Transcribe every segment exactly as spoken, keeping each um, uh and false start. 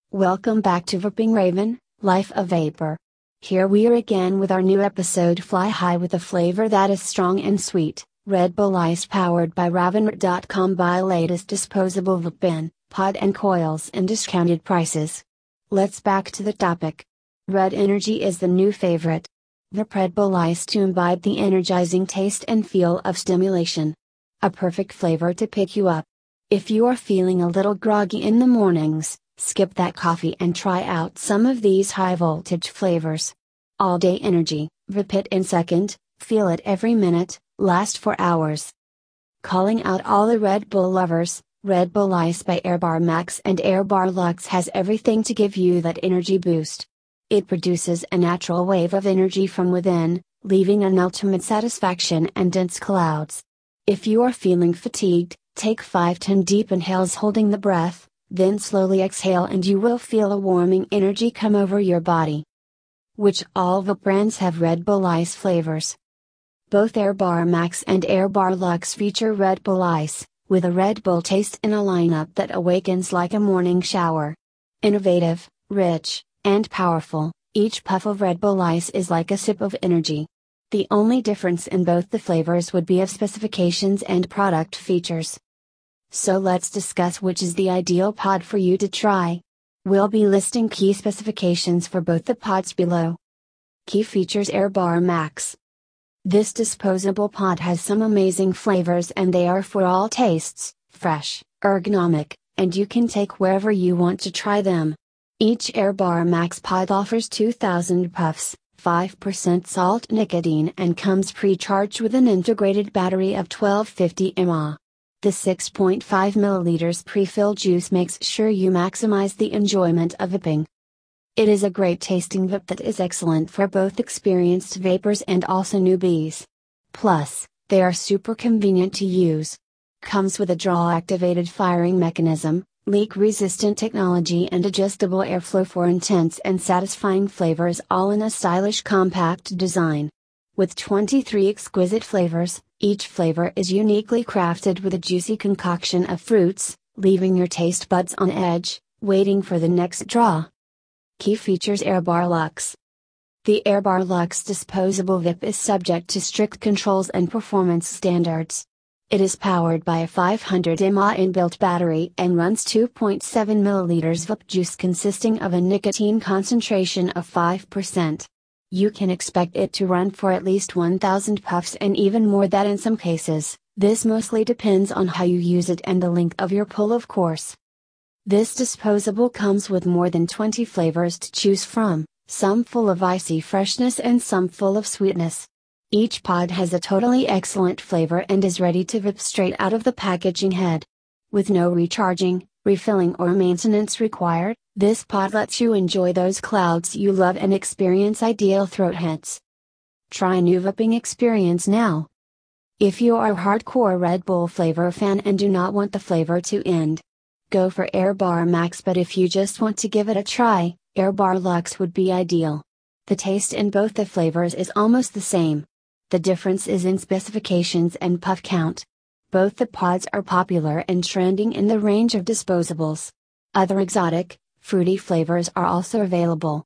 Welcome back to Vaping Raven, Life of Vapor. Here we are again with our new episode Fly High with a flavor that is strong and sweet, Red Bull Ice powered by Ravenret dot com. Buy latest disposable vape pen, pod and coils and discounted prices. Let's back to the topic. Red Energy is the new favorite. Vape Red Bull Ice to imbibe the energizing taste and feel of stimulation. A perfect flavor to pick you up. If you are feeling a little groggy in the mornings, skip that coffee and try out some of these high voltage flavors. All day energy, vape it in second, feel it every minute, last for hours. Calling out all the Red Bull lovers, Red Bull Ice by Airbar Max and Airbar Lux has everything to give you that energy boost. It produces a natural wave of energy from within, leaving an ultimate satisfaction and dense clouds. If you are feeling fatigued, take five to ten deep inhales holding the breath, then slowly exhale and you will feel a warming energy come over your body. Which all vape brands have Red Bull Ice flavors. Both Airbar Max and Airbar Lux feature Red Bull Ice, with a Red Bull taste in a lineup that awakens like a morning shower. Innovative, rich, and powerful, each puff of Red Bull Ice is like a sip of energy. The only difference in both the flavors would be of specifications and product features. So let's discuss which is the ideal pod for you to try. We'll be listing key specifications for both the pods below. Key features Airbar Max. This disposable pod has some amazing flavors and they are for all tastes, fresh, ergonomic, and you can take wherever you want to try them. Each Airbar Max pod offers two thousand puffs, five percent salt nicotine and comes pre-charged with an integrated battery of twelve fifty milliamp hours. The six point five milliliters pre-filled juice makes sure you maximize the enjoyment of vaping. It is a great tasting vape that is excellent for both experienced vapors and also newbies. Plus, they are super convenient to use. Comes with a draw-activated firing mechanism, leak-resistant technology and adjustable airflow for intense and satisfying flavors all in a stylish compact design. With twenty-three exquisite flavors, each flavor is uniquely crafted with a juicy concoction of fruits, leaving your taste buds on edge, waiting for the next draw. Key features Airbar Lux. The Airbar Lux disposable vape is subject to strict controls and performance standards. It is powered by a five hundred milliamp hour inbuilt battery and runs two point seven milliliters vape juice consisting of a nicotine concentration of five percent. You can expect it to run for at least one thousand puffs and even more that in some cases. This mostly depends on how you use it and the length of your pull, of course. This disposable comes with more than twenty flavors to choose from, some full of icy freshness and some full of sweetness. Each pod has a totally excellent flavor and is ready to vape straight out of the packaging head. With no recharging, refilling or maintenance required, this pod lets you enjoy those clouds you love and experience ideal throat hits. Try a new vaping experience now. If you are a hardcore Red Bull flavor fan and do not want the flavor to end, go for Airbar Max, but if you just want to give it a try, Airbar Lux would be ideal. The taste in both the flavors is almost the same. The difference is in specifications and puff count. Both the pods are popular and trending in the range of disposables. Other exotic, fruity flavors are also available.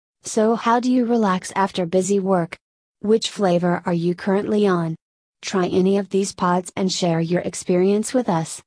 So how do you relax after busy work? Which flavor are you currently on? Try any of these pods and share your experience with us.